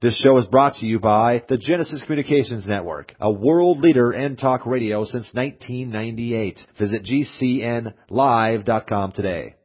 This show is brought to you by the Genesis Communications Network, a world leader in talk radio since 1998. Visit GCNlive.com today.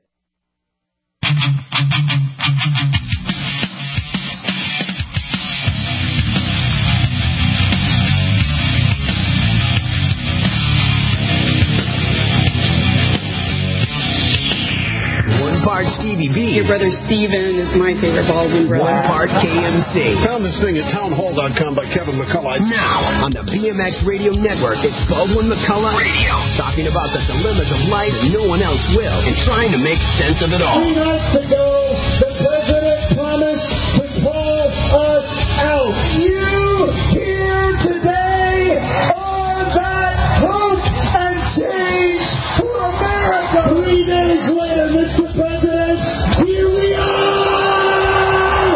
Part Stevie B. Your brother Steven is my favorite Baldwin brother. One part KMC. Found this thing at townhall.com by Kevin McCullough. Now, on the BMX Radio Network, it's Baldwin McCullough Radio. Talking about the dilemmas of life that no one else will and trying to make sense of it all. 3 nights ago, the president promised to pull us out. You here today are that hope and change for America. 3 days later, Mr. President, here we are!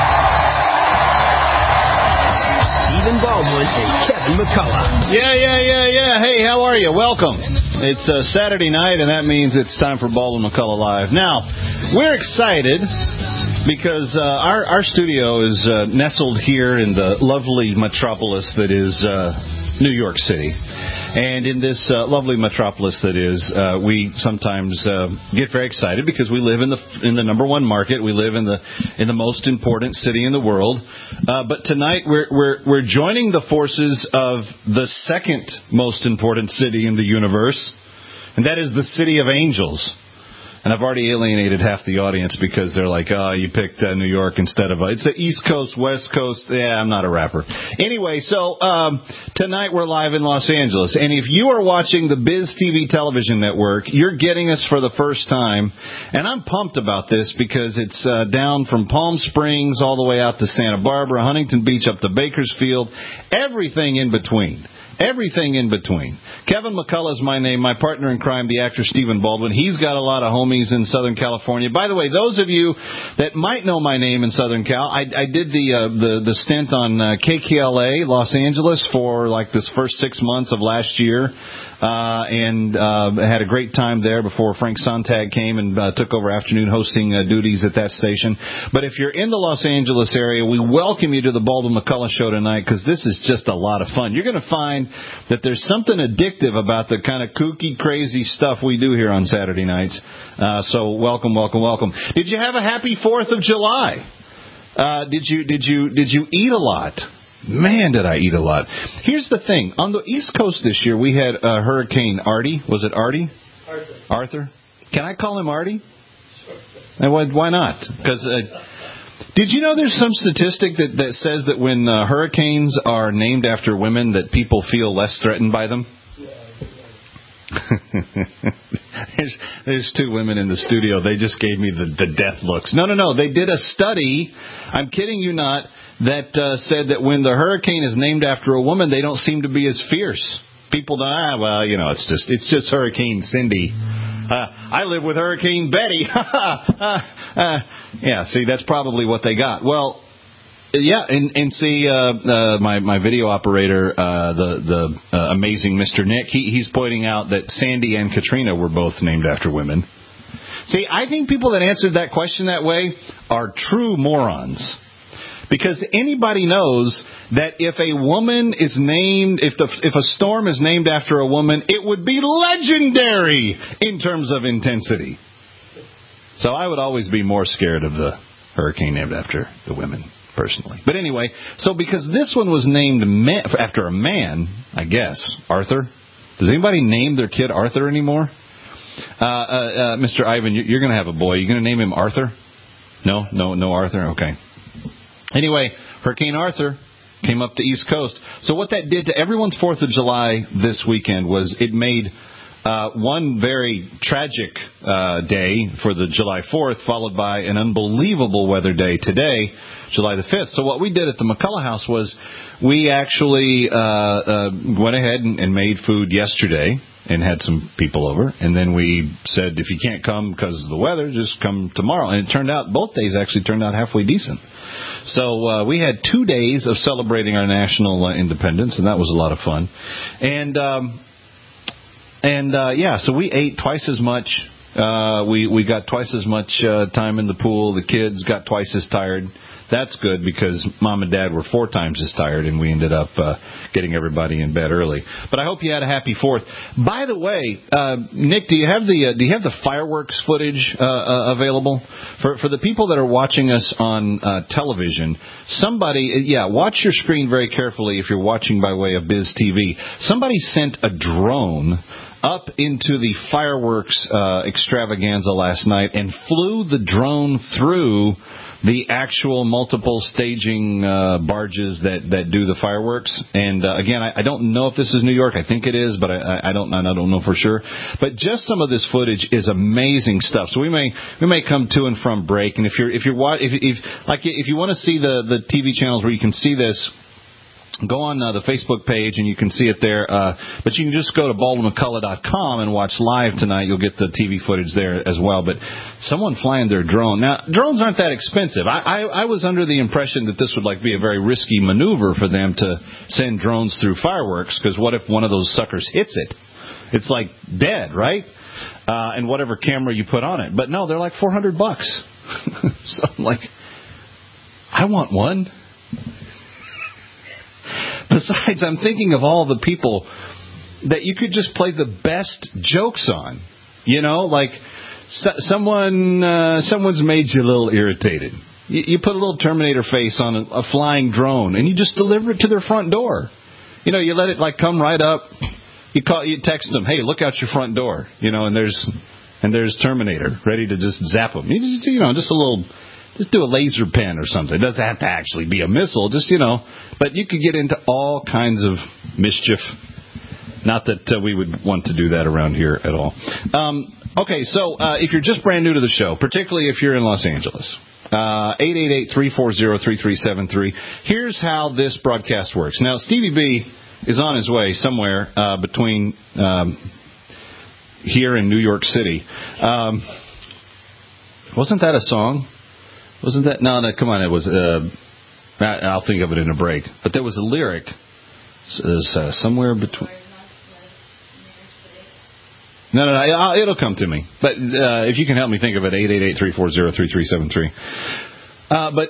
Stephen Baldwin and Kevin McCullough. Yeah. Hey, how are you? Welcome. It's Saturday night, and that means it's time for Baldwin McCullough Live. Now, we're excited because our studio is nestled here in the lovely metropolis that is New York City. And in this lovely metropolis that is, we sometimes get very excited because we live in the number one market. We live in the most important city in the world. But tonight we're joining the forces of the second most important city in the universe, and that is the City of Angels. And I've already alienated half the audience because they're like, oh, you picked New York instead of... It's the East Coast, West Coast. Yeah, I'm not a rapper. Anyway, so tonight we're live in Los Angeles. And if you are watching the Biz TV television network, you're getting us for the first time. And I'm pumped about this because it's down from Palm Springs all the way out to Santa Barbara, Huntington Beach up to Bakersfield, everything in between. Everything in between. Kevin McCullough is my name. My partner in crime, the actor Stephen Baldwin. He's got a lot of homies in Southern California. By the way, those of you that might know my name in Southern Cal, I did the stint on KKLA Los Angeles for like this first 6 months of last year. And had a great time there before Frank Sontag came and took over afternoon hosting duties at that station. But if you're in the Los Angeles area, we welcome you to the Baldwin McCullough Show tonight because this is just a lot of fun. You're going to find that there's something addictive about the kind of kooky, crazy stuff we do here on Saturday nights. So welcome. Did you have a happy 4th of July? Did you eat a lot? Man, did I eat a lot. Here's the thing. On the East Coast this year, we had Hurricane Artie. Was it Artie? Arthur? Can I call him Artie? Sure. Why not? Because did you know there's some statistic that says that when hurricanes are named after women, that people feel less threatened by them? There's 2 women in the studio. They just gave me the death looks. No. They did a study. I'm kidding you not. That said that when the hurricane is named after a woman, they don't seem to be as fierce. People it's just Hurricane Cindy. I live with Hurricane Betty. Yeah, see, that's probably what they got. Well, yeah, and see, my video operator, the amazing Mr. Nick, he's pointing out that Sandy and Katrina were both named after women. See, I think people that answered that question that way are true morons. Because anybody knows that if a woman is named, if a storm is named after a woman, it would be legendary in terms of intensity. So I would always be more scared of the hurricane named after the women, personally. But anyway, so because this one was named after a man, I guess, Arthur. Does anybody name their kid Arthur anymore? Mr. Ivan, you're going to have a boy. You're going to name him Arthur? No Arthur? Okay. Anyway, Hurricane Arthur came up the East Coast. So what that did to everyone's 4th of July this weekend was it made one very tragic day for the July 4th, followed by an unbelievable weather day today, July the 5th. So what we did at the McCullough House was we actually went ahead and made food yesterday and had some people over. And then we said, if you can't come because of the weather, just come tomorrow. And it turned out, both days actually turned out halfway decent. So we had 2 days of celebrating our national independence, and that was a lot of fun. So we ate twice as much. We got twice as much time in the pool. The kids got twice as tired. that's good because Mom and Dad were 4 times as tired, and we ended up getting everybody in bed early. But I hope you had a happy 4th. By the way, Nick, do you have the fireworks footage available for the people that are watching us on television? Somebody, watch your screen very carefully if you're watching by way of Biz TV. Somebody sent a drone up into the fireworks extravaganza last night and flew the drone through the actual multiple staging barges that do the fireworks. And again, I don't know if this is New York. I think it is, but I don't know for sure. But just some of this footage is amazing stuff. So we may come to and from break. And if you want to see the TV channels where you can see this, go on the Facebook page, and you can see it there. But you can just go to BaldwinMcCullough.com and watch live tonight. You'll get the TV footage there as well. But someone flying their drone. Now, drones aren't that expensive. I was under the impression that this would be a very risky maneuver for them to send drones through fireworks, because what if one of those suckers hits it? It's dead, right? And whatever camera you put on it. But no, they're like $400. So I'm like, I want one. Besides, I'm thinking of all the people that you could just play the best jokes on. Someone's made you a little irritated. You put a little Terminator face on a flying drone, and you just deliver it to their front door. You let it come right up. You text them, hey, look out your front door. And there's Terminator ready to just zap them. Just do a laser pen or something. It doesn't have to actually be a missile. But you could get into all kinds of mischief. Not that we would want to do that around here at all. Okay, so if you're just brand new to the show, particularly if you're in Los Angeles, 888-340-3373. Here's how this broadcast works. Now, Stevie B is on his way somewhere between here and New York City. Wasn't that a song? Wasn't that? No, come on. It was. I'll think of it in a break. But there was a lyric. Somewhere between. No. It'll come to me. But if you can help me think of it, 888-340-3373. But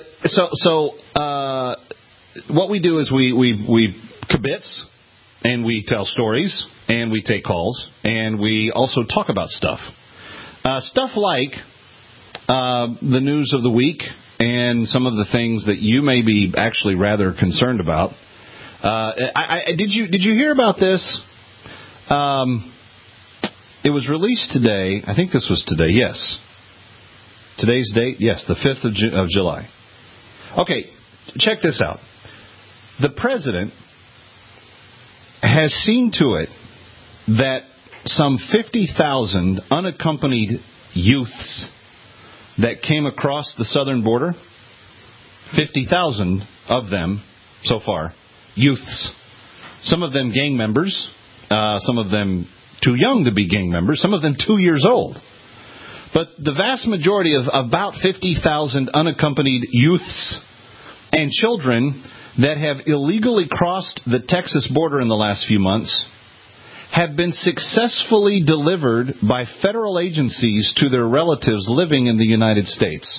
what we do is we kibitz, and we tell stories, and we take calls, and we also talk about stuff. Stuff like the news of the week and some of the things that you may be actually rather concerned about. Did you hear about this? It was released today. I think this was today. Yes. Today's date? Yes, the 5th of July. Okay, check this out. The president has seen to it that some 50,000 unaccompanied youths that came across the southern border, 50,000 of them so far, youths. Some of them gang members, some of them too young to be gang members, some of them 2 years old. But the vast majority of about 50,000 unaccompanied youths and children that have illegally crossed the Texas border in the last few months have been successfully delivered by federal agencies to their relatives living in the United States.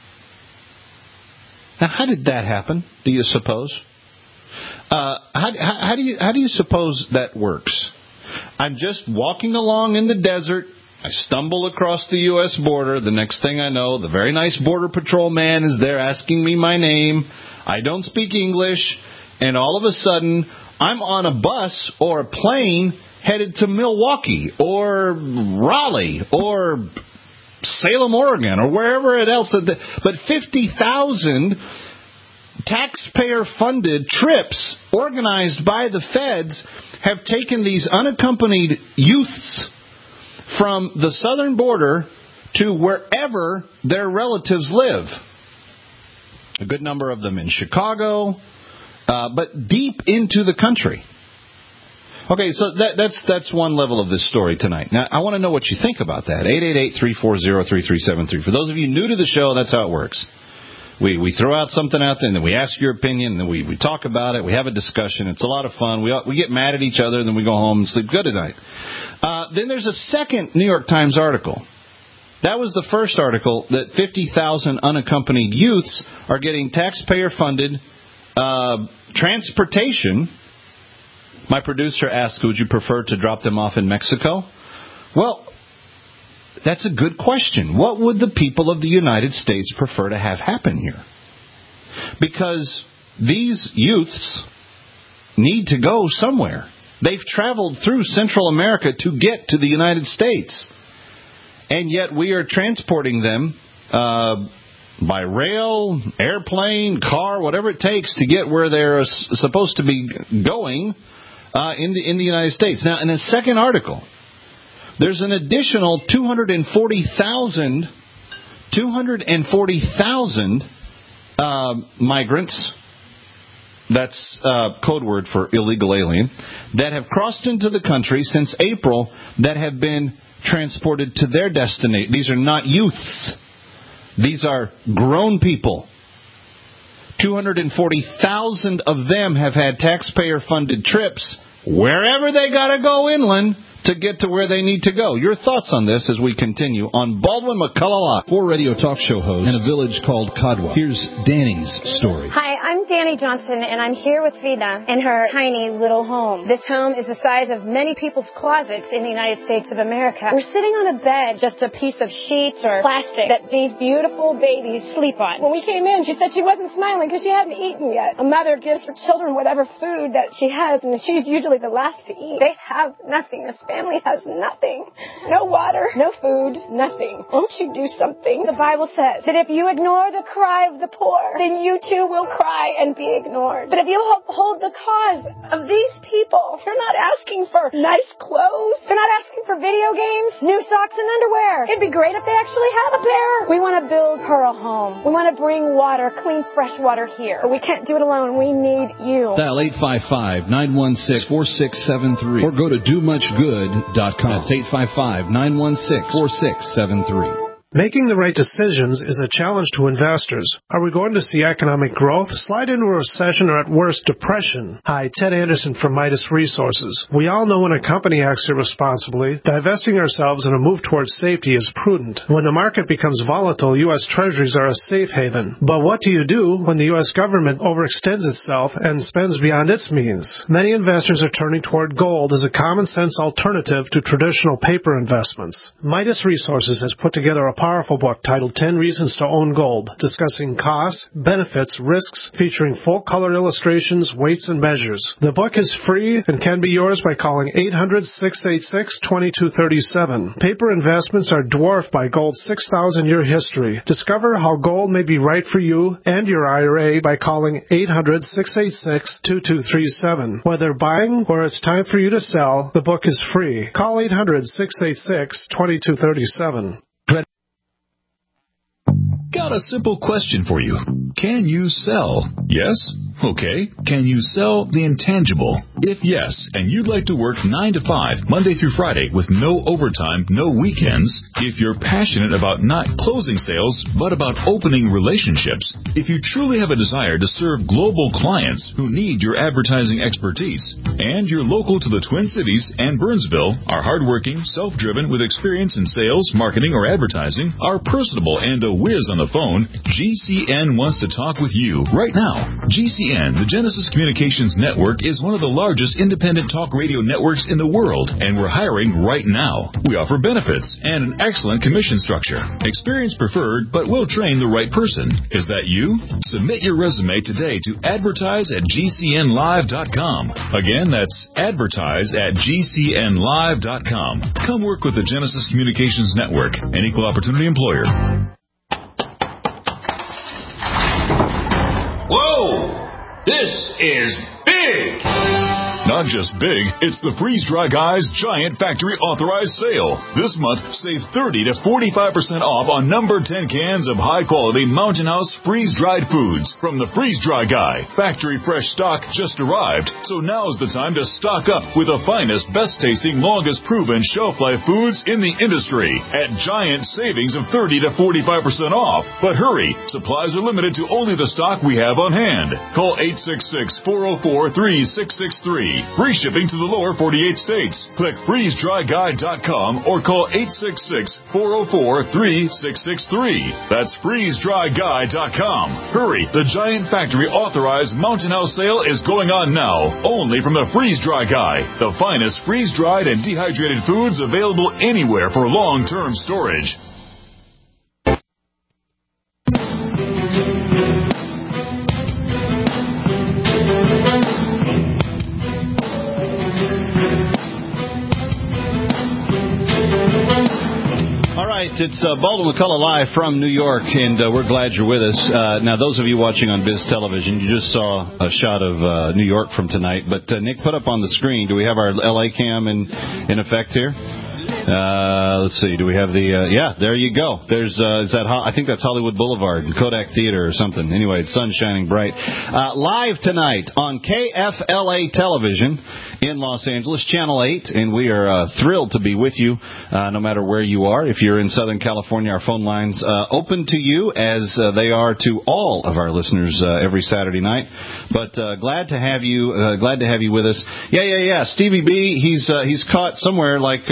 Now, how did that happen, do you suppose? How do you suppose that works? I'm just walking along in the desert. I stumble across the U.S. border. The next thing I know, the very nice Border Patrol man is there asking me my name. I don't speak English. And all of a sudden, I'm on a bus or a plane headed to Milwaukee or Raleigh or Salem, Oregon, or wherever else. But 50,000 taxpayer-funded trips organized by the feds have taken these unaccompanied youths from the southern border to wherever their relatives live. A good number of them in Chicago, but deep into the country. Okay, so that's one level of this story tonight. Now, I want to know what you think about that. 888-340-3373. For those of you new to the show, that's how it works. We throw out something out there, and then we ask your opinion, and then we talk about it. We have a discussion. It's a lot of fun. We get mad at each other, and then we go home and sleep good at night. Then there's a second New York Times article That was the first article, that 50,000 unaccompanied youths are getting taxpayer-funded transportation. My producer asked, would you prefer to drop them off in Mexico? Well, that's a good question. What would the people of the United States prefer to have happen here? Because these youths need to go somewhere. They've traveled through Central America to get to the United States. And yet we are transporting them by rail, airplane, car, whatever it takes to get where they're supposed to be going in the United States. Now, in a second article, there's an additional 240,000 migrants, that's code word for illegal alien, that have crossed into the country since April that have been transported to their destination. These are not youths. These are grown people. 240,000 of them have had taxpayer-funded trips wherever they got to go inland to get to where they need to go. Your thoughts on this as we continue on Baldwin McCullough Live. 4 radio talk show hosts in a village called Kadwa. Here's Danny's story. Hi, I'm Danny Johnson, and I'm here with Vida in her tiny little home. This home is the size of many people's closets in the United States of America. We're sitting on a bed, just a piece of sheets or plastic that these beautiful babies sleep on. When we came in, she said she wasn't smiling because she hadn't eaten yet. A mother gives her children whatever food that she has, and she's usually the last to eat. They have nothing. This family has nothing. No water, no food, nothing. Won't you do something? The Bible says that if you ignore the cry of the poor, then you too will cry and be ignored. But if you uphold the cause of these people, you're not asking for nice clothes. You're not asking for video games, new socks and underwear. It'd be great if they actually had a pair. We want to build her a home. We want to bring water, clean, fresh water here. But we can't do it alone. We need you. Dial 855-916-4673 or go to domuchgood.com. That's 855-916-4673. Making the right decisions is a challenge to investors. Are we going to see economic growth, slide into a recession, or at worst, depression? Hi, Ted Anderson from Midas Resources. We all know when a company acts irresponsibly, divesting ourselves in a move towards safety is prudent. When the market becomes volatile, U.S. Treasuries are a safe haven. But what do you do when the U.S. government overextends itself and spends beyond its means? Many investors are turning toward gold as a common-sense alternative to traditional paper investments. Midas Resources has put together a powerful book titled 10 Reasons to Own Gold, discussing costs, benefits, risks, featuring full-color illustrations, weights, and measures. The book is free and can be yours by calling 800-686-2237. Paper investments are dwarfed by gold's 6,000-year history. Discover how gold may be right for you and your IRA by calling 800-686-2237. Whether buying or it's time for you to sell, the book is free. Call 800-686-2237. Got a simple question for you. Can you sell? Yes? Okay. Can you sell the intangible? If yes, and you'd like to work 9 to 5, Monday through Friday, with no overtime, no weekends, if you're passionate about not closing sales, but about opening relationships, if you truly have a desire to serve global clients who need your advertising expertise, and you're local to the Twin Cities and Burnsville, are hardworking, self-driven, with experience in sales, marketing, or advertising, are personable, and a whiz on the phone, GCN wants to talk with you right now. GCN, the Genesis Communications Network, is one of the largest independent talk radio networks in the world, and we're hiring right now. We offer benefits and an excellent commission structure. Experience preferred, but we'll train the right person. Is that you? Submit your resume today to advertise@gcnlive.com. Again, that's advertise@gcnlive.com. Come work with the Genesis Communications Network, an equal opportunity employer. Whoa! This is big! Not just big, it's the Freeze Dry Guy's Giant Factory Authorized Sale. This month, save 30 to 45% off on number 10 cans of high-quality Mountain House freeze-dried foods from the Freeze Dry Guy. Factory fresh stock just arrived, so now's the time to stock up with the finest, best-tasting, longest-proven shelf-life foods in the industry at giant savings of 30 to 45% off. But hurry, supplies are limited to only the stock we have on hand. Call 866-404-3663. Free shipping to the lower 48 states. Click freezedryguy.com or call 866-404-3663. That's freezedryguy.com. Hurry, the Giant Factory authorized Mountain House sale is going on now, only from the Freeze Dry Guy, the finest freeze-dried and dehydrated foods available anywhere for long-term storage. It's Baldwin McCullough live from New York, and we're glad you're with us. Now, those of you watching on Biz Television, you just saw a shot of New York from tonight. But, Nick, put up on the screen, do we have our L.A. cam in effect here? Let's see. Do we have the... yeah, there you go. There's is that? I think that's Hollywood Boulevard and Kodak Theater or something. Anyway, the sun's shining bright. Live tonight on KFLA Television in Los Angeles, Channel 8, and we are thrilled to be with you no matter where you are. If you're in Southern California, our phone lines open to you as they are to all of our listeners every Saturday night. But glad to have you with us. Yeah. Stevie B, he's caught somewhere like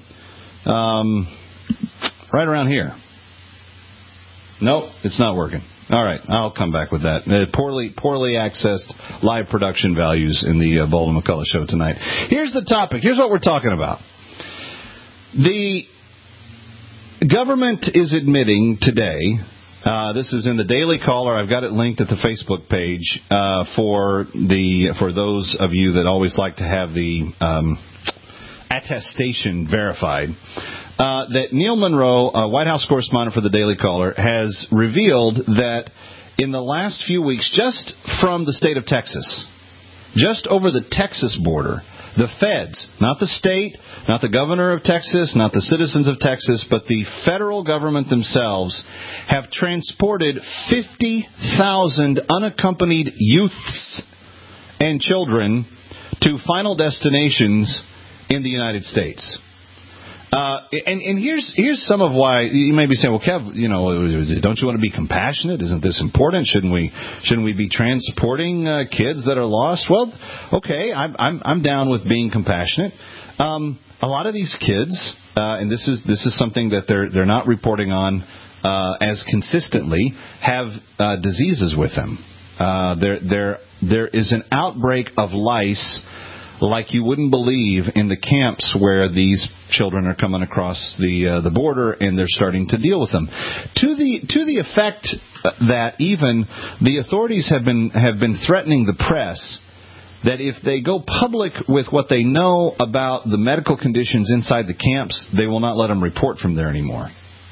right around here. Nope, it's not working. All right, I'll come back with that. Poorly accessed live production values in the Baldwin McCullough show tonight. Here's the topic. Here's what we're talking about. The government is admitting today, this is in the Daily Caller. I've got it linked at the Facebook page for those of you that always like to have the attestation verified. That Neil Monroe, White House correspondent for the Daily Caller, has revealed that in the last few weeks, just from the state of Texas, just over the Texas border, the feds, not the state, not the governor of Texas, not the citizens of Texas, but the federal government themselves, have transported 50,000 unaccompanied youths and children to final destinations in the United States. And here's some of why you may be saying, well, Kev, don't you want to be compassionate? Isn't this important? Shouldn't we be transporting kids that are lost? Well, okay, I'm down with being compassionate. A lot of these kids, and this is something that they're not reporting on as consistently, have diseases with them. There is an outbreak of lice like you wouldn't believe in the camps where these children are coming across the border, and they're starting to deal with them. To the effect that even the authorities have been threatening the press that if they go public with what they know about the medical conditions inside the camps, they will not let them report from there anymore.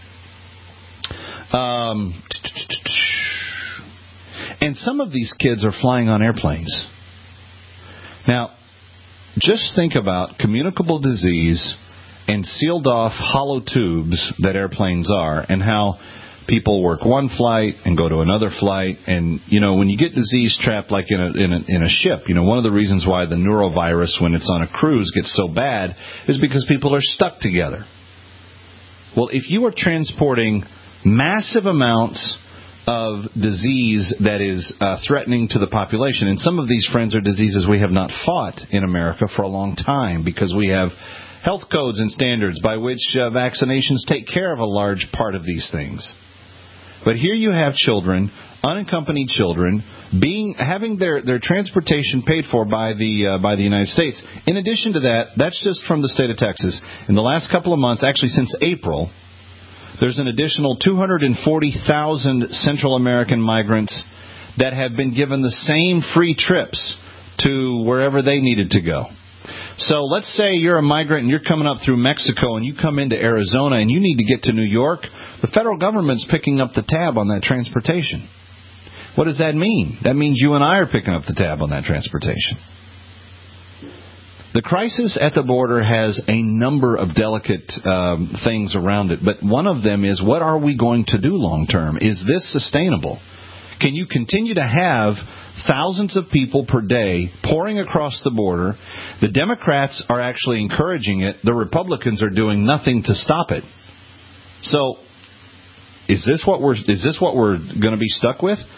And some of these kids are flying on airplanes. Now, just think about communicable disease and sealed-off hollow tubes that airplanes are, and how people work one flight and go to another flight. And, when you get disease trapped like in a ship, one of the reasons why the neurovirus, when it's on a cruise, gets so bad is because people are stuck together. Well, if you are transporting massive amounts of disease that is threatening to the population. And some of these, friends, are diseases we have not fought in America for a long time because we have health codes and standards by which vaccinations take care of a large part of these things. But here you have children, unaccompanied children, having their transportation paid for by the United States. In addition to that, that's just from the state of Texas. In the last couple of months, actually since April, there's an additional 240,000 Central American migrants that have been given the same free trips to wherever they needed to go. So let's say you're a migrant and you're coming up through Mexico and you come into Arizona and you need to get to New York. The federal government's picking up the tab on that transportation. What does that mean? That means you and I are picking up the tab on that transportation. The crisis at the border has a number of delicate things around it, but one of them is, what are we going to do long term? Is this sustainable? Can you continue to have thousands of people per day pouring across the border? The Democrats are actually encouraging it. The Republicans are doing nothing to stop it. So, is this what we're going to be stuck with?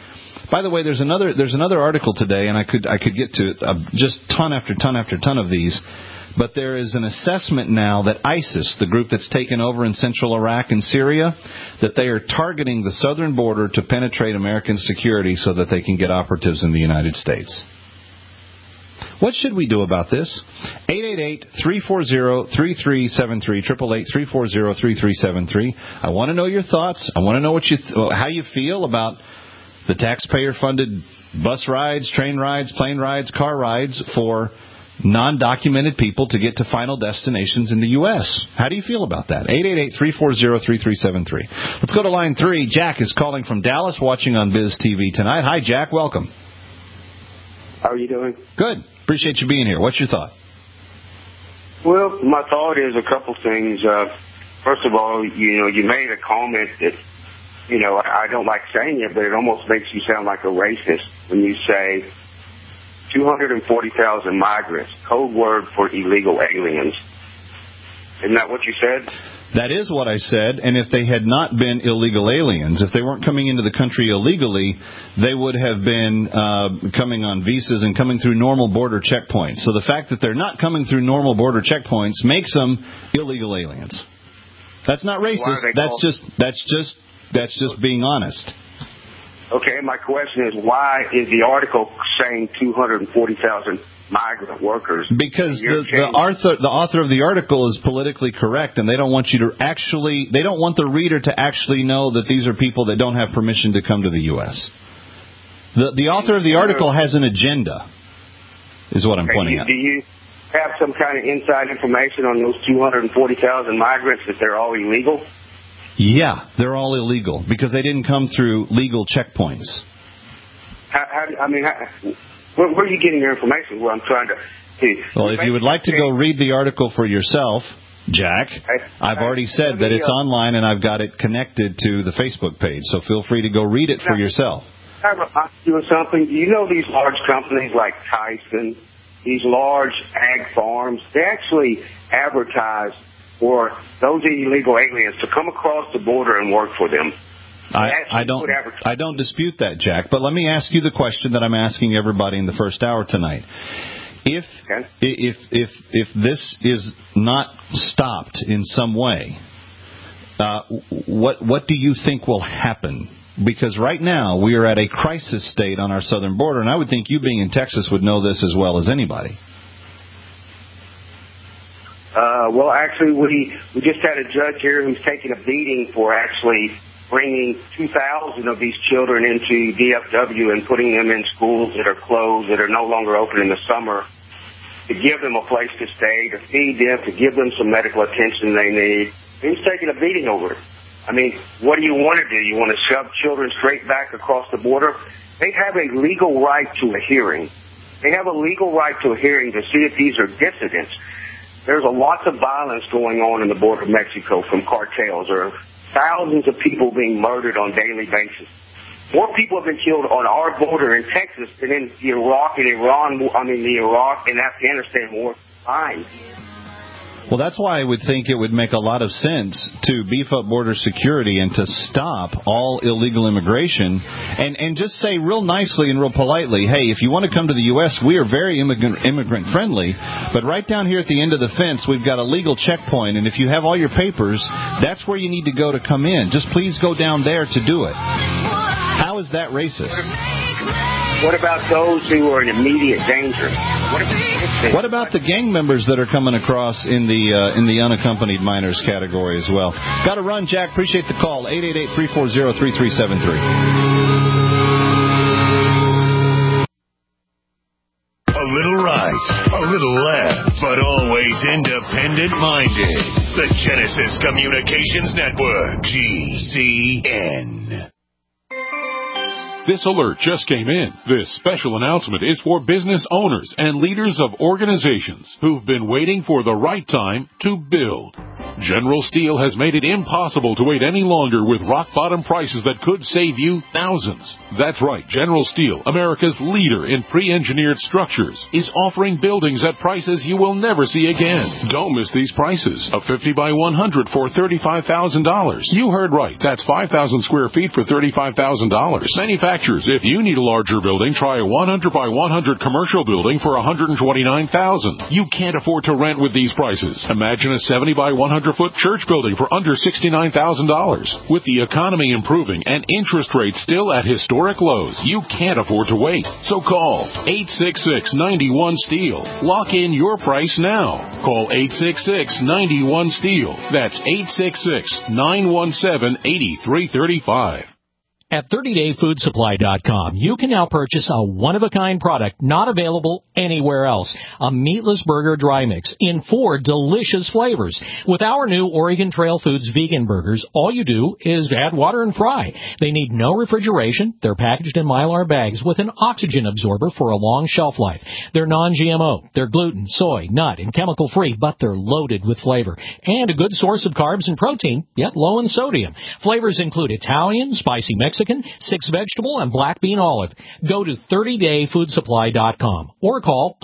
By the way, there's another article today, and I could get to just ton after ton after ton of these. But there is an assessment now that ISIS, the group that's taken over in central Iraq and Syria, that they are targeting the southern border to penetrate American security so that they can get operatives in the United States. What should we do about this? 888-340-3373, 888-340-3373. I want to know your thoughts. I want to know how you feel about the taxpayer-funded bus rides, train rides, plane rides, car rides for non-documented people to get to final destinations in the U.S. How do you feel about that? 888-340-3373. Let's go to line 3. Jack is calling from Dallas, watching on Biz TV tonight. Hi, Jack. Welcome. How are you doing? Good. Appreciate you being here. What's your thought? Well, my thought is a couple things. First of all, you made a comment that, I don't like saying it, but it almost makes you sound like a racist when you say 240,000 migrants, code word for illegal aliens. Isn't that what you said? That is what I said, and if they had not been illegal aliens, if they weren't coming into the country illegally, they would have been coming on visas and coming through normal border checkpoints. So the fact that they're not coming through normal border checkpoints makes them illegal aliens. That's not racist. That's just being honest. Okay, my question is, why is the article saying 240,000 migrant workers? Because the author of the article is politically correct, and they don't want they don't want the reader to actually know that these are people that don't have permission to come to the U.S. The author of the article has an agenda, is what I'm pointing out. Do you have some kind of inside information on those 240,000 migrants, that they're all illegal? Yeah, they're all illegal because they didn't come through legal checkpoints. Where are you getting your information? Well, I'm trying to see. Well, if you would like to go read the article for yourself, Jack, I've already said that it's online and I've got it connected to the Facebook page, so feel free to go read it for yourself. I'm doing something. You know these large companies like Tyson, these large ag farms, they actually advertise for those illegal aliens to come across the border and work for them. I don't dispute that, Jack, but let me ask you the question that I'm asking everybody in the first hour tonight. If this is not stopped in some way, what do you think will happen? Because right now we are at a crisis state on our southern border, and I would think you being in Texas would know this as well as anybody. Well, actually, we just had a judge here who's taking a beating for actually bringing 2,000 of these children into DFW and putting them in schools that are closed, that are no longer open in the summer, to give them a place to stay, to feed them, to give them some medical attention they need. He's taking a beating over it. I mean, what do you want to do? You want to shove children straight back across the border? They have a legal right to a hearing. They have a legal right to a hearing to see if these are dissidents. There's a lot of violence going on in the border of Mexico from cartels. There are thousands of people being murdered on a daily basis. More people have been killed on our border in Texas than in Iraq and the Iraq and Afghanistan war combined. Well, that's why I would think it would make a lot of sense to beef up border security and to stop all illegal immigration and just say real nicely and real politely, hey, if you want to come to the U.S., we are very immigrant friendly, but right down here at the end of the fence, we've got a legal checkpoint, and if you have all your papers, that's where you need to go to come in. Just please go down there to do it. How is that racist? What about those who are in immediate danger? What about the gang members that are coming across in the unaccompanied minors category as well? Got to run, Jack. Appreciate the call. 888-340-3373. A little right, a little left, but always independent-minded. The Genesis Communications Network, GCN. This alert just came in. This special announcement is for business owners and leaders of organizations who've been waiting for the right time to build. General Steel has made it impossible to wait any longer with rock-bottom prices that could save you thousands. That's right, General Steel, America's leader in pre-engineered structures, is offering buildings at prices you will never see again. Don't miss these prices. A 50 by 100 for $35,000. You heard right. That's 5,000 square feet for $35,000. Manufacturers, if you need a larger building, try a 100 by 100 commercial building for $129,000. You can't afford to rent with these prices. Imagine a 70 by 100-foot church building for under $69,000. With the economy improving and interest rates still at historic lows, you can't afford to wait. So call 866-91-STEEL. Lock in your price now. Call 866-91-STEEL. That's 866-917-8335. At 30dayfoodsupply.com, you can now purchase a one-of-a-kind product not available anywhere else. A meatless burger dry mix in 4 delicious flavors. With our new Oregon Trail Foods vegan burgers, all you do is add water and fry. They need no refrigeration. They're packaged in Mylar bags with an oxygen absorber for a long shelf life. They're non-GMO. They're gluten, soy, nut, and chemical-free, but they're loaded with flavor. And a good source of carbs and protein, yet low in sodium. Flavors include Italian, spicy Mexican, 6 vegetable, and black bean olive. Go to 30dayfoodsupply.com or call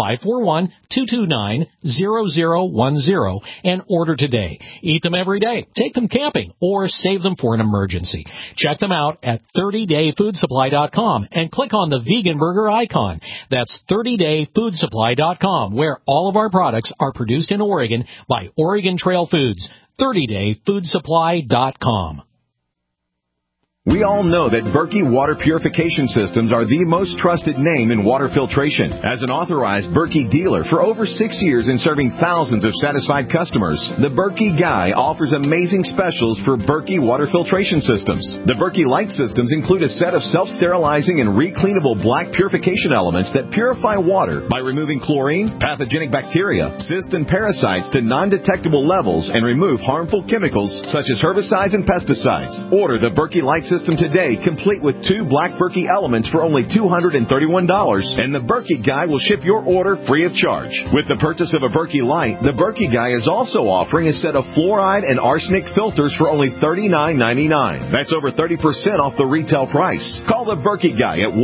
541-229-0010 and order today. Eat them every day, take them camping, or save them for an emergency. Check them out at 30dayfoodsupply.com and click on the vegan burger icon. That's 30dayfoodsupply.com, where all of our products are produced in Oregon by Oregon Trail Foods. 30dayfoodsupply.com. We all know that Berkey Water Purification Systems are the most trusted name in water filtration. As an authorized Berkey dealer for over 6 years and serving thousands of satisfied customers, the Berkey Guy offers amazing specials for Berkey Water Filtration Systems. The Berkey Light Systems include a set of self-sterilizing and recleanable black purification elements that purify water by removing chlorine, pathogenic bacteria, cysts, and parasites to non-detectable levels and remove harmful chemicals such as herbicides and pesticides. Order the Berkey Light System today, complete with 2 black Berkey elements for only $231, and the Berkey Guy will ship your order free of charge. With the purchase of a Berkey Light, the Berkey Guy is also offering a set of fluoride and arsenic filters for only $39.99. That's over 30% off the retail price. Call the Berkey Guy at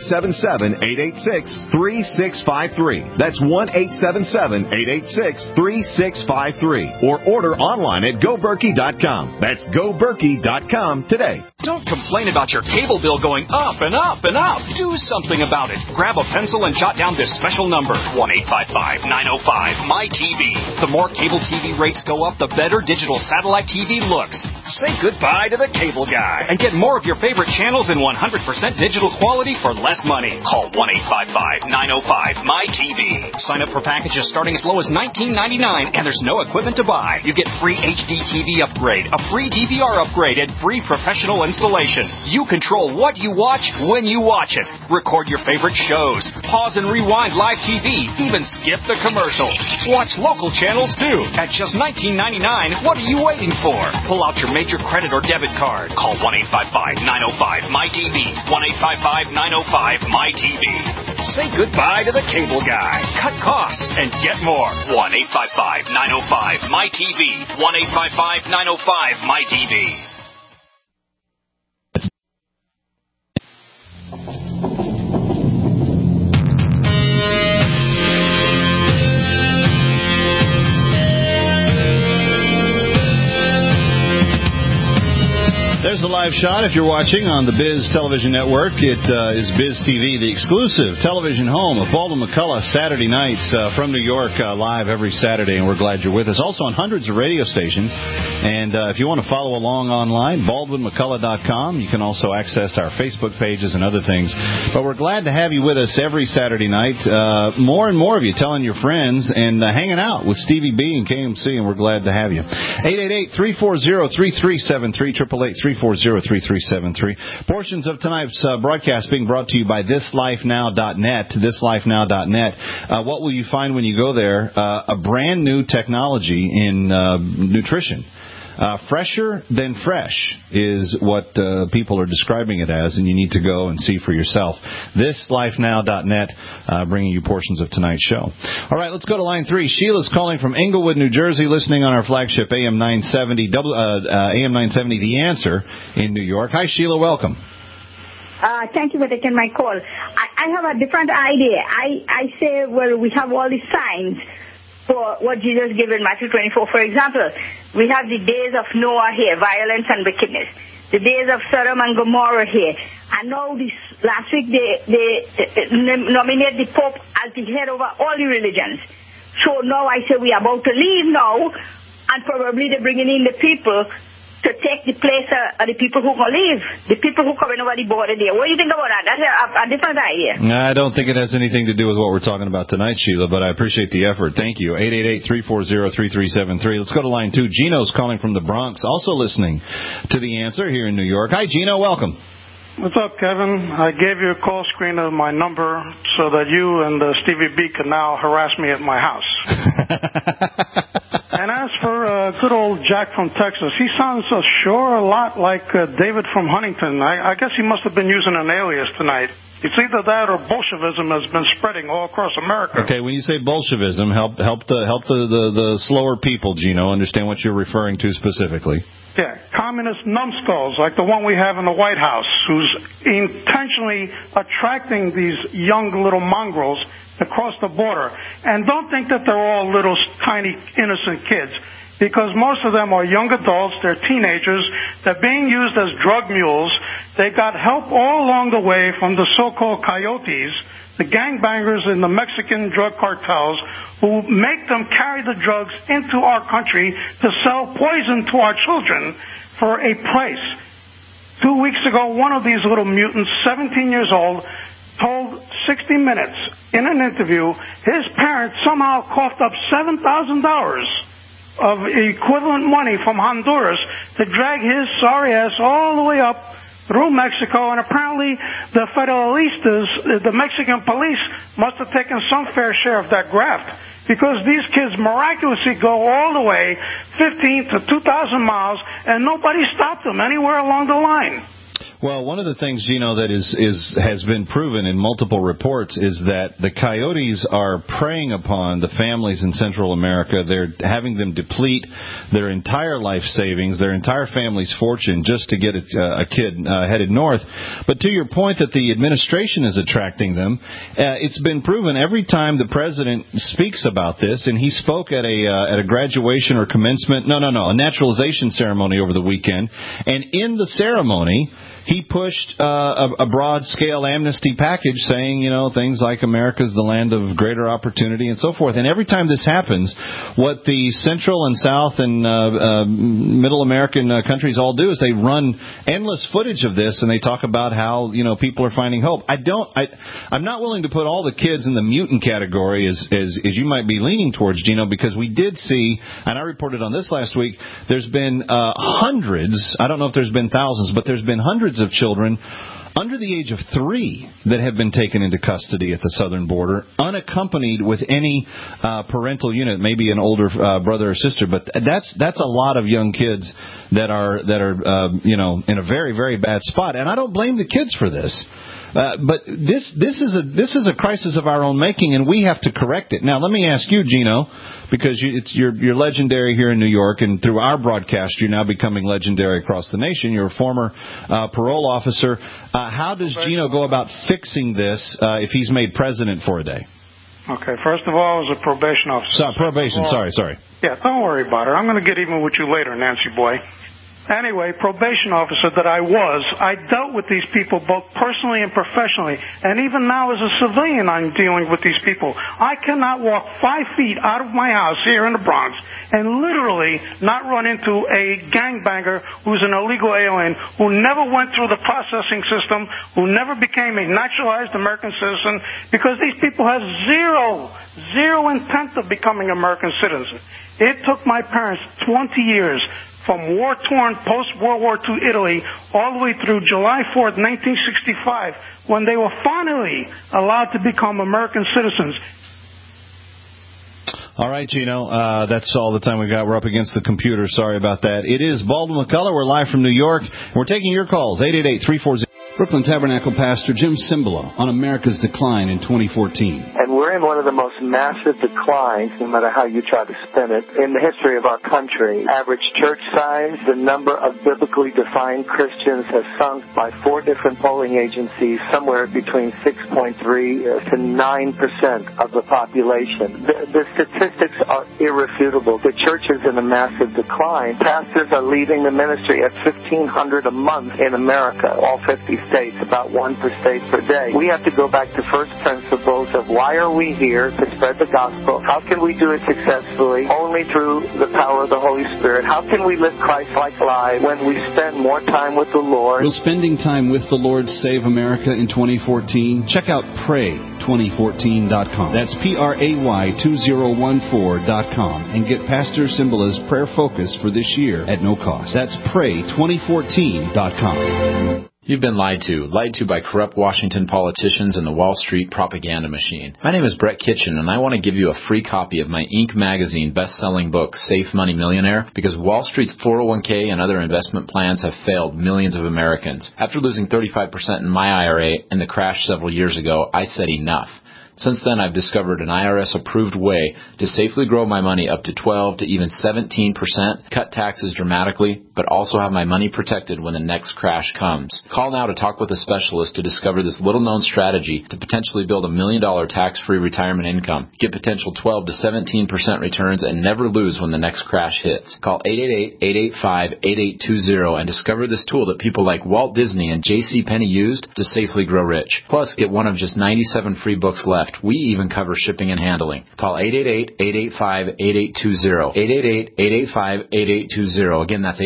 1-877-886-3653. That's 1-877-886-3653. Or order online at GoBerkey.com. That's GoBerkey.com today. Don't complain about your cable bill going up and up and up. Do something about it. Grab a pencil and jot down this special number, 1-855-905-MY-TV. The more cable TV rates go up, the better digital satellite TV looks. Say goodbye to the cable guy and get more of your favorite channels in 100% digital quality for less money. Call 1-855-905-MY-TV. Sign up for packages starting as low as $19.99, and there's no equipment to buy. You get free HD TV upgrade, a free DVR upgrade, and free professional installation. You control what you watch when you watch it. Record your favorite shows. Pause and rewind live TV. Even skip the commercials. Watch local channels too. At just $19.99, what are you waiting for? Pull out your major credit or debit card. Call 1-855-905-MY-TV. 1-855-905-MY-TV. Say goodbye to the cable guy. Cut costs and get more. 1-855-905-MY-TV. 1-855-905-MY-TV. There's a live shot if you're watching on the Biz Television Network. It is Biz TV, the exclusive television home of Baldwin McCullough, Saturday nights from New York, live every Saturday, and we're glad you're with us. Also on hundreds of radio stations. And if you want to follow along online, BaldwinMcCullough.com. You can also access our Facebook pages and other things. But we're glad to have you with us every Saturday night. More and more of you telling your friends and hanging out with Stevie B and KMC, and we're glad to have you. 888-340-3373, 888-340-3373. Portions of tonight's broadcast being brought to you by ThisLifeNow.net. ThisLifeNow.net. What will you find when you go there? A brand new technology in nutrition. Fresher than fresh is what people are describing it as, and you need to go and see for yourself. ThisLifeNow.net, bringing you portions of tonight's show. All right, let's go to line 3. Sheila's calling from Englewood, New Jersey, listening on our flagship AM 970, AM 970 The Answer in New York. Hi, Sheila. Welcome. Thank you for taking my call. I have a different idea. I say, well, we have all these signs for what Jesus gave in Matthew 24. For example, we have the days of Noah here, violence and wickedness. The days of Sodom and Gomorrah here. And now last week they nominate the Pope as the head over all the religions. So now I say we're about to leave now, and probably they're bringing in the people to take the place of the people who can leave, the people who coming over the border there. What do you think about that? That's a different idea. I don't think it has anything to do with what we're talking about tonight, Sheila, but I appreciate the effort. Thank you. 888-340-3373. Let's go to line 2. Gino's calling from the Bronx, also listening to The Answer here in New York. Hi, Gino. Welcome. What's up, Kevin? I gave you a call screen of my number so that you and Stevie B can now harass me at my house. And as for good old Jack from Texas, he sounds a lot like David from Huntington. I guess he must have been using an alias tonight. It's either that or Bolshevism has been spreading all across America. Okay, when you say Bolshevism, help the slower people, Gino, understand what you're referring to specifically. Yeah, communist numbskulls like the one we have in the White House, who's intentionally attracting these young little mongrels across the border. And don't think that they're all little tiny innocent kids, because most of them are young adults, they're teenagers, they're being used as drug mules. They got help all along the way from the so-called coyotes, the gangbangers in the Mexican drug cartels, who make them carry the drugs into our country to sell poison to our children for a price. 2 weeks ago, one of these little mutants, 17 years old, told 60 Minutes in an interview his parents somehow coughed up $7,000 of equivalent money from Honduras to drag his sorry ass all the way up through Mexico, and apparently the Federalistas, the Mexican police, must have taken some fair share of that graft, because these kids miraculously go all the way 15 to 2,000 miles, and nobody stopped them anywhere along the line. Well, one of the things, Gino, that has been proven in multiple reports is that the coyotes are preying upon the families in Central America. They're having them deplete their entire life savings, their entire family's fortune, just to get a kid headed north. But to your point that the administration is attracting them, it's been proven every time the president speaks about this, and he spoke at a graduation or commencement, a naturalization ceremony over the weekend, and in the ceremony, he pushed a broad-scale amnesty package saying, things like America's the land of greater opportunity and so forth. And every time this happens, what the Central and South and Middle American countries all do is they run endless footage of this, and they talk about how, people are finding hope. I'm not willing to put all the kids in the mutant category as you might be leaning towards, Gino, because we did see, and I reported on this last week, there's been hundreds, I don't know if there's been thousands, but there's been hundreds of children under the age of 3 that have been taken into custody at the southern border, unaccompanied with any parental unit, maybe an older brother or sister. But that's a lot of young kids that are in a very, very bad spot. And I don't blame the kids for this. But this is a crisis of our own making, and we have to correct it. Now, let me ask you, Gino, because you're legendary here in New York, and through our broadcast, you're now becoming legendary across the nation. You're a former parole officer. How does Gino go about fixing this if he's made president for a day? Okay, first of all, I was a probation officer. Sorry. Yeah, don't worry about it. I'm going to get even with you later, Nancy boy. Anyway, probation officer that I dealt with these people both personally and professionally. And even now as a civilian, I'm dealing with these people. I cannot walk 5 feet out of my house here in the Bronx and literally not run into a gangbanger who's an illegal alien, who never went through the processing system, who never became a naturalized American citizen, because these people have zero intent of becoming American citizens. It took my parents 20 years from war-torn post-World War II Italy all the way through July 4th, 1965, when they were finally allowed to become American citizens. All right, Gino, that's all the time we got. We're up against the computer. Sorry about that. It is Baldwin McCullough. We're live from New York. We're taking your calls, 888-340. Brooklyn Tabernacle Pastor Jim Cimbala on America's decline in 2014. And we're in one of the most massive declines, no matter how you try to spin it, in the history of our country. Average church size, the number of biblically defined Christians has sunk by 4 different polling agencies, somewhere between 6.3 to 9% of the population. The statistics are irrefutable. The church is in a massive decline. Pastors are leaving the ministry at $1,500 a month in America, all 50 states, about 1 per state per day. We have to go back to first principles of why are we here to spread the gospel? How can we do it successfully? Only through the power of the Holy Spirit. How can we live Christ-like lives when we spend more time with the Lord? Will spending time with the Lord save America in 2014? Check out pray2014.com. That's PRAY2014.com and get Pastor Cimbala's prayer focus for this year at no cost. That's pray2014.com. You've been lied to by corrupt Washington politicians and the Wall Street propaganda machine. My name is Brett Kitchen, and I want to give you a free copy of my Inc. magazine best-selling book, Safe Money Millionaire, because Wall Street's 401k and other investment plans have failed millions of Americans. After losing 35% in my IRA in the crash several years ago, I said enough. Since then, I've discovered an IRS-approved way to safely grow my money up to 12 to even 17%, cut taxes dramatically, but also have my money protected when the next crash comes. Call now to talk with a specialist to discover this little-known strategy to potentially build $1 million tax-free retirement income, get potential 12 to 17% returns, and never lose when the next crash hits. Call 888-885-8820 and discover this tool that people like Walt Disney and J.C. Penney used to safely grow rich. Plus, get one of just 97 free books left. We even cover shipping and handling. Call 888-885-8820. 888-885-8820. Again, that's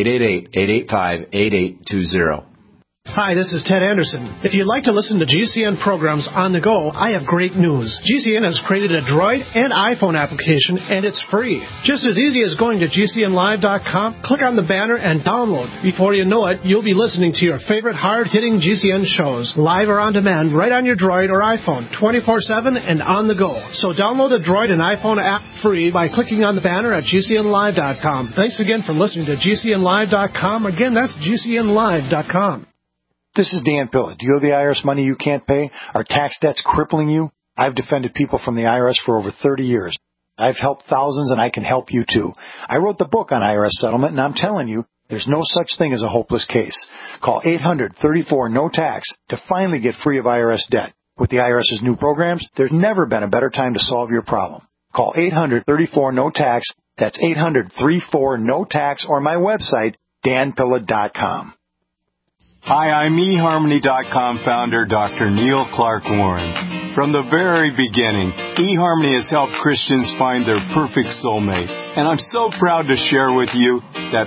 888-885-8820. Hi, this is Ted Anderson. If you'd like to listen to GCN programs on the go, I have great news. GCN has created a Droid and iPhone application, and it's free. Just as easy as going to GCNlive.com, click on the banner, and download. Before you know it, you'll be listening to your favorite hard-hitting GCN shows, live or on demand, right on your Droid or iPhone, 24/7 and on the go. So download the Droid and iPhone app free by clicking on the banner at GCNlive.com. Thanks again for listening to GCNlive.com. Again, that's GCNlive.com. This is Dan Pilla. Do you owe the IRS money you can't pay? Are tax debts crippling you? I've defended people from the IRS for over 30 years. I've helped thousands, and I can help you too. I wrote the book on IRS settlement, and I'm telling you, there's no such thing as a hopeless case. Call 800-34-NO-TAX to finally get free of IRS debt. With the IRS's new programs, there's never been a better time to solve your problem. Call 800-34-NO-TAX. That's 800-34-NO-TAX, or my website, danpilla.com. Hi, I'm eHarmony.com founder Dr. Neil Clark Warren. From the very beginning, eHarmony has helped Christians find their perfect soulmate. And I'm so proud to share with you that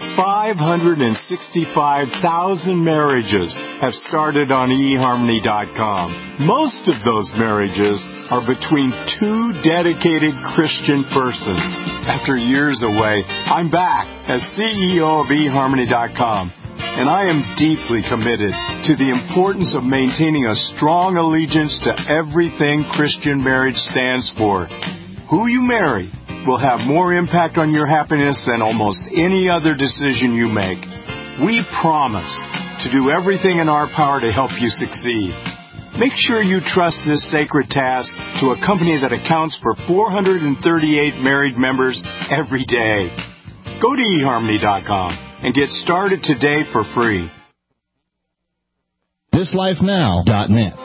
565,000 marriages have started on eHarmony.com. Most of those marriages are between 2 dedicated Christian persons. After years away, I'm back as CEO of eHarmony.com. And I am deeply committed to the importance of maintaining a strong allegiance to everything Christian marriage stands for. Who you marry will have more impact on your happiness than almost any other decision you make. We promise to do everything in our power to help you succeed. Make sure you trust this sacred task to a company that accounts for 438 married members every day. Go to eHarmony.com. and get started today for free. ThisLifeNow.net.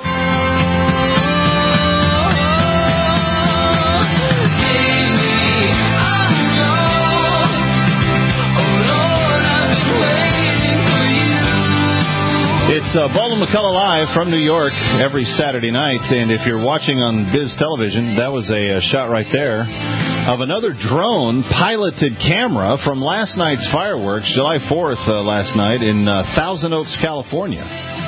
It's Baldwin McCullough Live from New York every Saturday night, and if you're watching on Biz Television, that was a shot right there of another drone-piloted camera from last night's fireworks, July 4th last night in Thousand Oaks, California.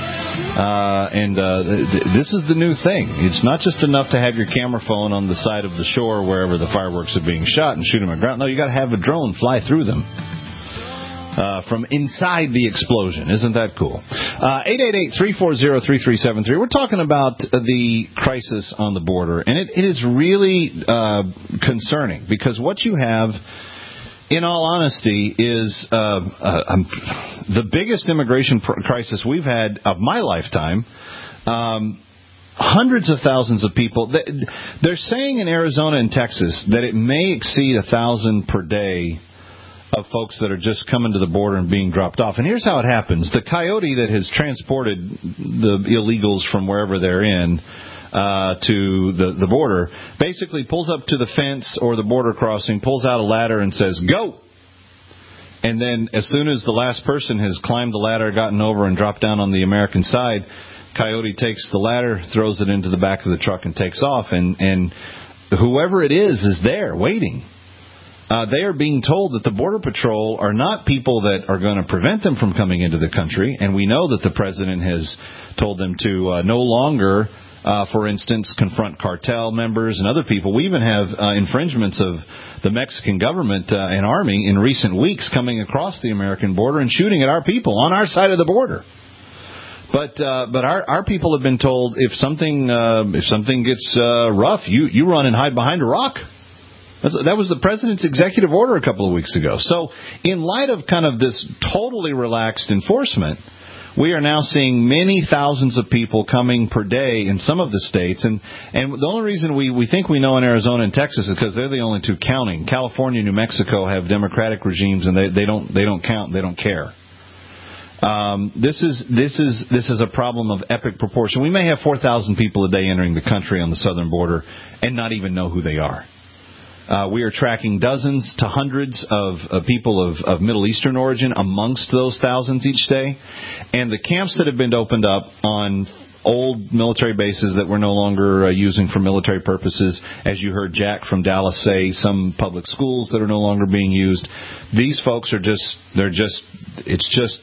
This is the new thing. It's not just enough to have your camera phone on the side of the shore wherever the fireworks are being shot and shoot them at ground. No, you got to have a drone fly through them. from inside the explosion. Isn't that cool? 888-340-3373. We're talking about the crisis on the border, and it is really concerning because what you have, in all honesty, is the biggest immigration crisis we've had of my lifetime. Hundreds of thousands of people. They're saying in Arizona and Texas that it may exceed 1,000 per day of folks that are just coming to the border and being dropped off. And here's how it happens. The coyote that has transported the illegals from wherever they're in to the border basically pulls up to the fence or the border crossing, pulls out a ladder and says, go! And then as soon as the last person has climbed the ladder, gotten over and dropped down on the American side, Coyote takes the ladder, throws it into the back of the truck and takes off. And whoever it is there waiting. They are being told that the Border Patrol are not people that are going to prevent them from coming into the country. And we know that the president has told them to no longer, for instance, confront cartel members and other people. We even have infringements of the Mexican government and army in recent weeks coming across the American border and shooting at our people on our side of the border. But our people have been told if something gets rough, you run and hide behind a rock. That was the president's executive order a couple of weeks ago. So in light of kind of this totally relaxed enforcement, we are now seeing many thousands of people coming per day in some of the states. And the only reason we think we know in Arizona and Texas is because they're the only two counting. California and New Mexico have democratic regimes, and they don't count. They don't care. This is a problem of epic proportion. We may have 4,000 people a day entering the country on the southern border and not even know who they are. We are tracking dozens to hundreds of people of Middle Eastern origin amongst those thousands each day. And the camps that have been opened up on old military bases that we're no longer using for military purposes, as you heard Jack from Dallas say, some public schools that are no longer being used. These folks there's just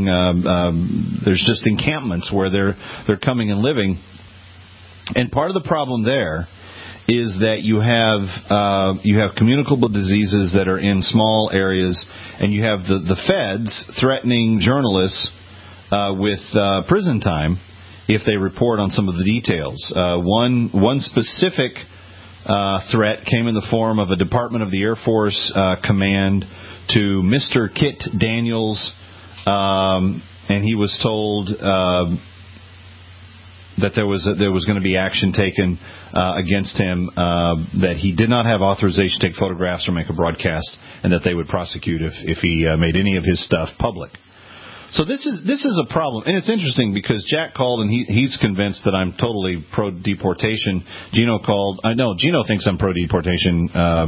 encampments where they're coming and living. And part of the problem there is that you have communicable diseases that are in small areas, and you have the feds threatening journalists with prison time if they report on some of the details. One specific threat came in the form of a Department of the Air Force command to Mr. Kit Daniels, and he was told that there was going to be action taken against him, that he did not have authorization to take photographs or make a broadcast, and that they would prosecute if he made any of his stuff public. So this is a problem, and it's interesting because Jack called and he's convinced that I'm totally pro deportation. Gino called. Gino thinks I'm pro deportation.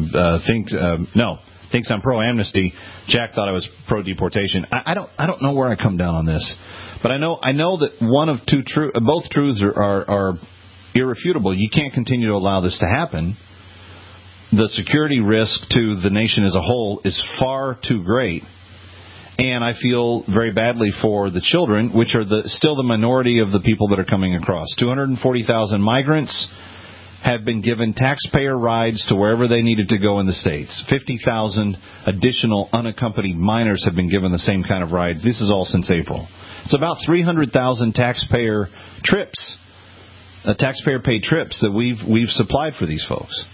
Thinks I'm pro amnesty. Jack thought I was pro deportation. I don't know where I come down on this, but I know that one of both truths are irrefutable. You can't continue to allow this to happen. The security risk to the nation as a whole is far too great. And I feel very badly for the children, which are still the minority of the people that are coming across. 240,000 migrants have been given taxpayer rides to wherever they needed to go in the States. 50,000 additional unaccompanied minors have been given the same kind of rides. This is all since April. It's about 300,000 taxpayer trips, taxpayer-paid trips that we've supplied for these folks.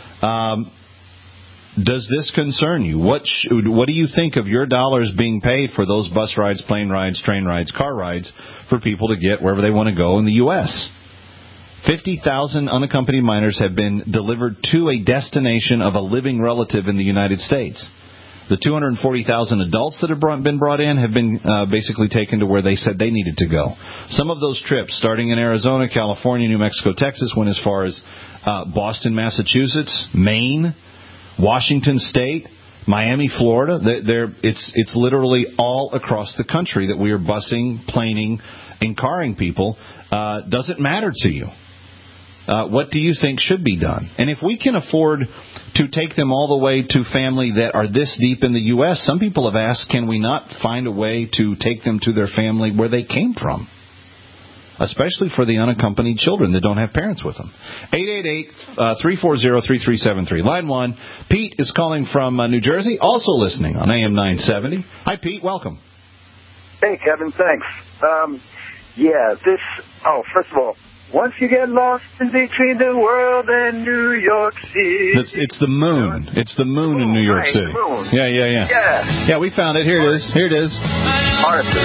Does this concern you? What do you think of your dollars being paid for those bus rides, plane rides, train rides, car rides for people to get wherever they want to go in the U.S.? 50,000 unaccompanied minors have been delivered to a destination of a living relative in the United States. The 240,000 adults that have been brought in have been basically taken to where they said they needed to go. Some of those trips, starting in Arizona, California, New Mexico, Texas, went as far as Boston, Massachusetts, Maine, Washington State, Miami, Florida. It's literally all across the country that we are busing, planing, and carring people. Does it matter to you? What do you think should be done? And if we can afford to take them all the way to family that are this deep in the U.S., some people have asked, can we not find a way to take them to their family where they came from? especially for the unaccompanied children that don't have parents with them. 888-340-3373. Line 1. Pete is calling from New Jersey, also listening on AM 970. Hi, Pete. Welcome. Hey, Kevin. Thanks. First of all, once you get lost in between the world and New York City. It's the moon. It's the moon in New York City. The moon. Yeah. Yeah, we found it. Here it is. Arthur.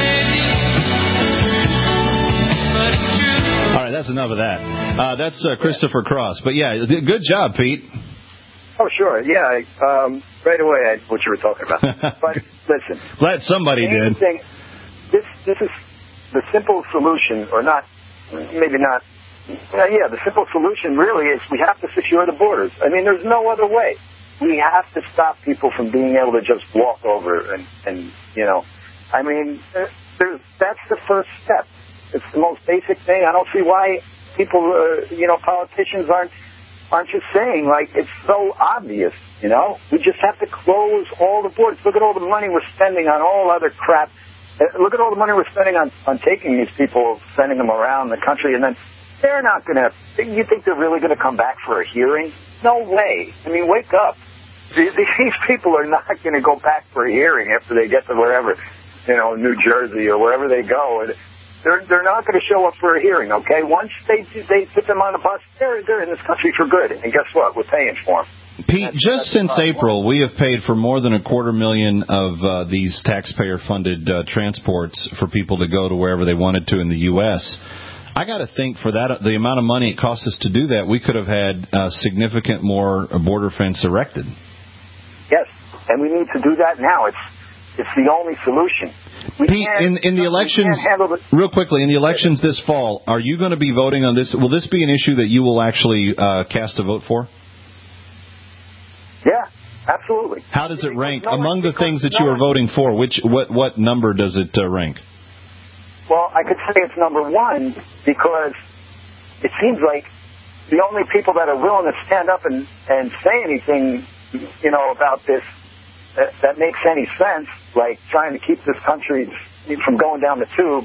All right, that's enough of that. That's Christopher Cross. But, yeah, good job, Pete. Oh, sure. Yeah. Right away, I what you were talking about. But listen. Glad somebody did. This is the simple solution, or not, maybe not. The simple solution really is we have to secure the borders. I mean, there's no other way. We have to stop people from being able to just walk over and I mean, that's the first step. It's the most basic thing. I don't see why people, politicians aren't just saying, like, it's so obvious, We just have to close all the borders. Look at all the money we're spending on all other crap. Look at all the money we're spending on taking these people, sending them around the country, and then they're not going to... You think they're really going to come back for a hearing? No way. I mean, wake up. These people are not going to go back for a hearing after they get to wherever, New Jersey or wherever they go. They're not going to show up for a hearing, okay? Once they put them on a bus, they're in this country for good. And guess what? We're paying for them. Pete, just since April, we have paid for more than 250,000 of these taxpayer-funded transports for people to go to wherever they wanted to in the U.S. I got to think for that, the amount of money it costs us to do that, we could have had significant more border fence erected. Yes, and we need to do that now. It's the only solution. Pete, in the elections, real quickly, in the elections this fall, are you going to be voting on this? Will this be an issue that you will actually cast a vote for? Yeah, absolutely. How does it rank among the things that you are voting for? What number does it rank? Well, I could say it's number one because it seems like the only people that are willing to stand up and say anything, about this that makes any sense, like trying to keep this country from going down the tube.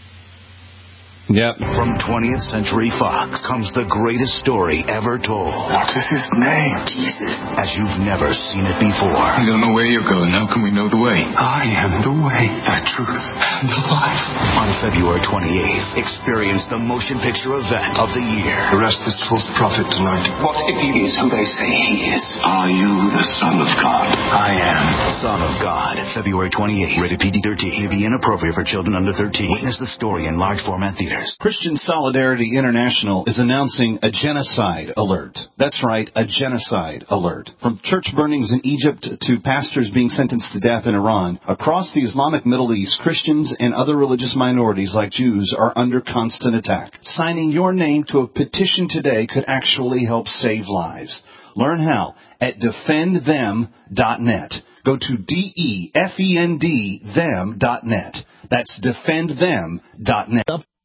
Yep. From 20th Century Fox comes the greatest story ever told. What is his name? Jesus. As you've never seen it before. We don't know where you're going. How can we know the way? I am the way, the truth, and the life. On February 28th, experience the motion picture event of the year. Arrest this false prophet tonight. What if he is who they say he is? Are you the Son of God? I am. Son of God. February 28th. Rated PG-13. May be inappropriate for children under 13. Witness the story in large format theaters. Christian Solidarity International is announcing a genocide alert. That's right, a genocide alert. From church burnings in Egypt to pastors being sentenced to death in Iran, across the Islamic Middle East, Christians and other religious minorities like Jews are under constant attack. Signing your name to a petition today could actually help save lives. Learn how at defendthem.net. Go to defendthem.net. That's defendthem.net.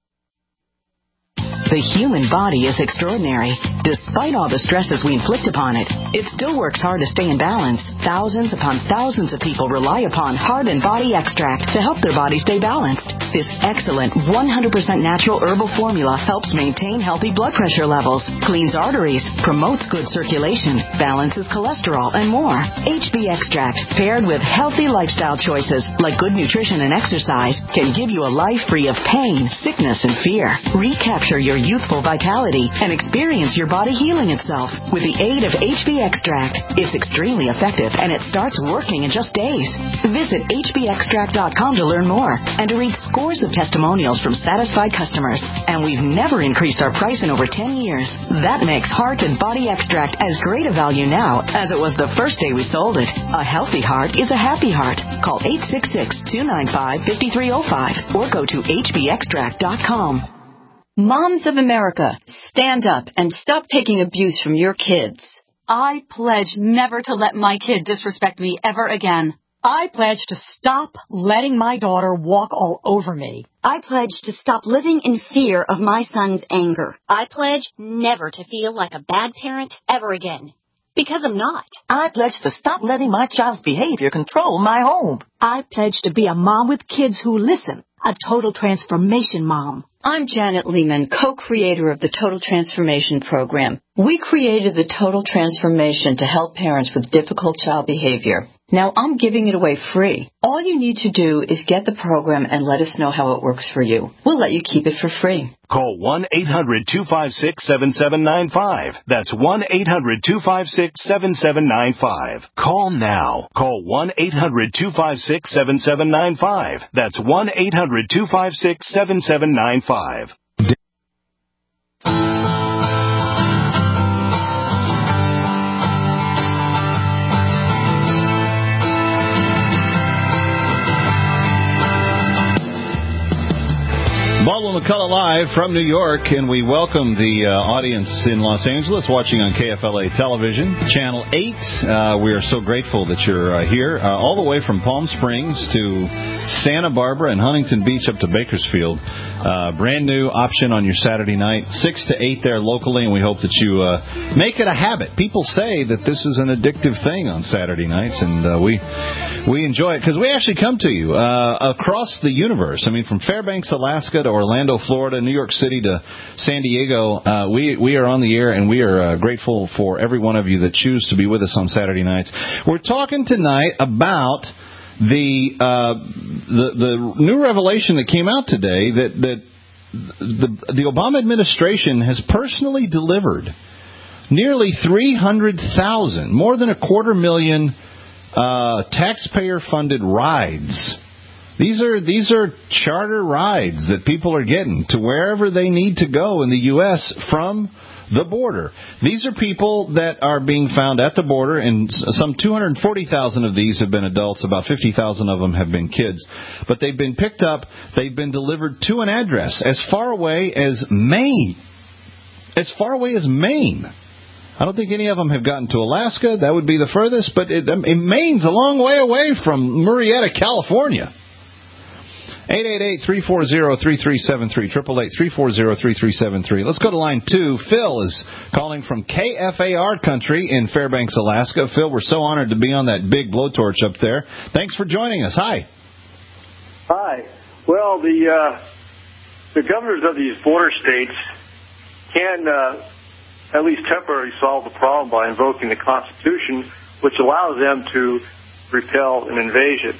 The human body is extraordinary. Despite all the stresses we inflict upon it, it still works hard to stay in balance. Thousands upon thousands of people rely upon Heart and Body Extract to help their body stay balanced. This excellent 100% natural herbal formula helps maintain healthy blood pressure levels, cleans arteries, promotes good circulation, balances cholesterol, and more. HB Extract, paired with healthy lifestyle choices like good nutrition and exercise, can give you a life free of pain, sickness, and fear. Recapture your youthful vitality and experience your body healing itself with the aid of HB Extract. It's extremely effective and it starts working in just days. Visit hbextract.com to learn more and to read scores of testimonials from satisfied customers. And we've never increased our price in over 10 years. That makes Heart and Body Extract as great a value now as it was the first day we sold it. A healthy heart is a happy heart. Call 866-295-5305 or go to hbextract.com. Moms of America, stand up and stop taking abuse from your kids. I pledge never to let my kid disrespect me ever again. I pledge to stop letting my daughter walk all over me. I pledge to stop living in fear of my son's anger. I pledge never to feel like a bad parent ever again. Because I'm not. I pledge to stop letting my child's behavior control my home. I pledge to be a mom with kids who listen. a total transformation mom. I'm Janet Lehman, co-creator of the Total Transformation Program. We created the Total Transformation to help parents with difficult child behavior. Now I'm giving it away free. All you need to do is get the program and let us know how it works for you. We'll let you keep it for free. Call 1-800-256-7795. That's 1-800-256-7795. Call now. Call 1-800-256-7795. That's 1-800-256-7795. Baldwin McCullough live from New York, and we welcome the audience in Los Angeles watching on KFLA Television, Channel 8. We are so grateful that you're here, all the way from Palm Springs to Santa Barbara and Huntington Beach up to Bakersfield. Brand new option on your Saturday night, 6 to 8 there locally, and we hope that you make it a habit. People say that this is an addictive thing on Saturday nights, and we enjoy it because we actually come to you across the universe. I mean, from Fairbanks, Alaska to Orlando, Florida, New York City to San Diego. We are on the air, and we are grateful for every one of you that choose to be with us on Saturday nights. We're talking tonight about the new revelation that came out today that the Obama administration has personally delivered nearly 300,000, more than 250,000 taxpayer-funded rides. These are charter rides that people are getting to wherever they need to go in the U.S. from the border. These are people that are being found at the border, and some 240,000 of these have been adults. About 50,000 of them have been kids. But they've been picked up. They've been delivered to an address as far away as Maine. As far away as Maine. I don't think any of them have gotten to Alaska. That would be the furthest. But Maine's a long way away from Murrieta, California. 888-340-3373, 888-340-3373. Let's go to line 2. Phil is calling from KFAR country in Fairbanks, Alaska. Phil, we're so honored to be on that big blowtorch up there. Thanks for joining us. Hi. Hi. Well, the governors of these border states can at least temporarily solve the problem by invoking the Constitution, which allows them to repel an invasion.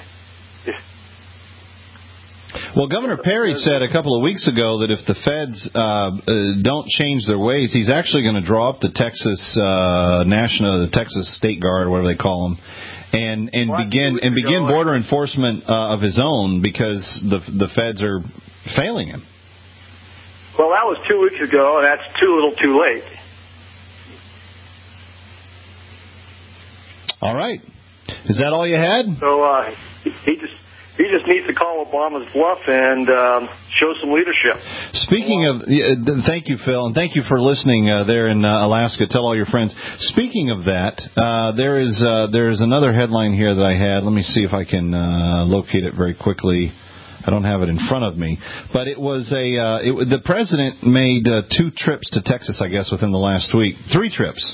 Well, Governor Perry said a couple of weeks ago that if the feds don't change their ways, he's actually going to draw up the Texas the Texas State Guard, whatever they call them, and begin border enforcement of his own because the feds are failing him. Well, that was 2 weeks ago, and that's too little, too late. All right. Is that all you had? So he just needs to call Obama's bluff and show some leadership. Speaking of, thank you, Phil, and thank you for listening there in Alaska. Tell all your friends. Speaking of that, there is another headline here that I had. Let me see if I can locate it very quickly. I don't have it in front of me, but it was the president made 2 trips to Texas, I guess, within the last week. 3 trips.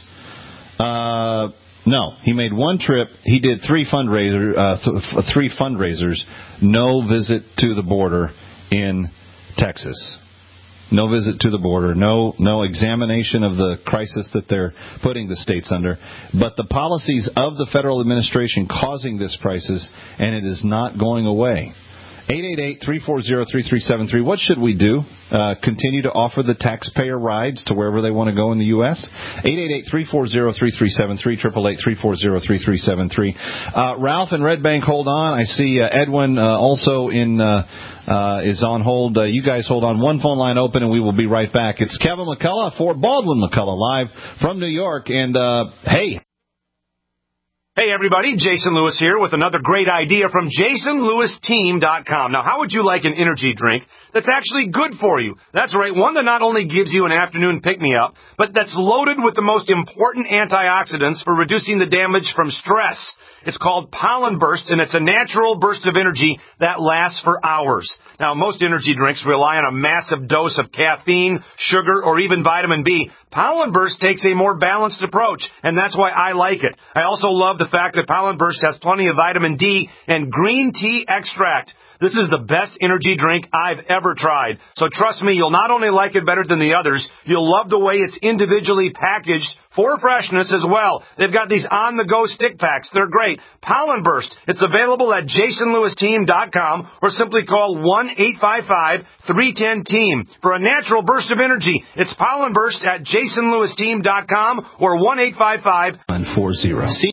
No, he made 1 trip. He did 3 fundraisers. No visit to the border in Texas. No visit to the border. No examination of the crisis that they're putting the states under. But the policies of the federal administration causing this crisis, and it is not going away. 888-340-3373. What should we do? Continue to offer the taxpayer rides to wherever they want to go in the U.S.? 888-340-3373, 888-340-3373. Ralph in Red Bank, hold on. I see Edwin also is on hold. You guys hold on. One phone line open, and we will be right back. It's Kevin McCullough for Baldwin McCullough live from New York. And, hey. Hey, everybody, Jason Lewis here with another great idea from JasonLewisTeam.com. Now, how would you like an energy drink that's actually good for you? That's right, one that not only gives you an afternoon pick-me-up, but that's loaded with the most important antioxidants for reducing the damage from stress. It's called Pollen Burst, and it's a natural burst of energy that lasts for hours. Now, most energy drinks rely on a massive dose of caffeine, sugar, or even vitamin B. Pollen Burst takes a more balanced approach, and that's why I like it. I also love the fact that Pollen Burst has plenty of vitamin D and green tea extract. This is the best energy drink I've ever tried. So trust me, you'll not only like it better than the others, you'll love the way it's individually packaged for freshness as well. They've got these on-the-go stick packs. They're great. Pollen Burst. It's available at JasonLewisTeam.com or simply call 1-855-310-TEAM for a natural burst of energy. It's Pollen Burst at JasonLewisTeam.com or 1-855-140.